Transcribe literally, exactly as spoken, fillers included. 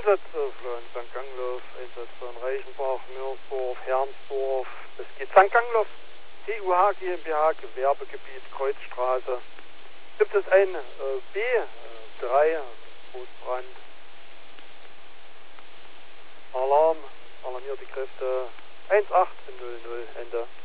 Einsatz auf Sankt Gangloff, Einsatz von Reichenbach, Mürnsdorf, Hermsdorf. Es geht Sankt Gangloff, T U H GmbH, Gewerbegebiet, Kreuzstraße. Gibt es ein äh, B drei, Großbrand. Alarm, alarmierte Kräfte eins acht null null, Ende.